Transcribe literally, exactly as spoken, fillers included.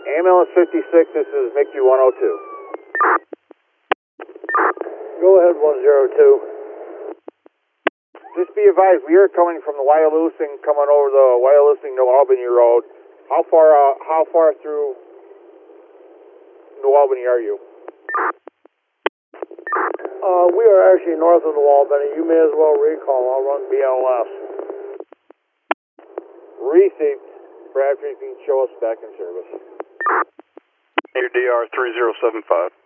Ambulance fifty-six, this is Mickey one oh two. Go ahead, one zero two. Just be advised, we are coming from the Wyalusing, coming over the Wyalusing New Albany Road. How far, uh, how far through New Albany are you? Uh, we are actually north of New Albany. You may as well recall. I'll run B L S. Received. Bradford, you can show us back in service. Your D R three zero seven five.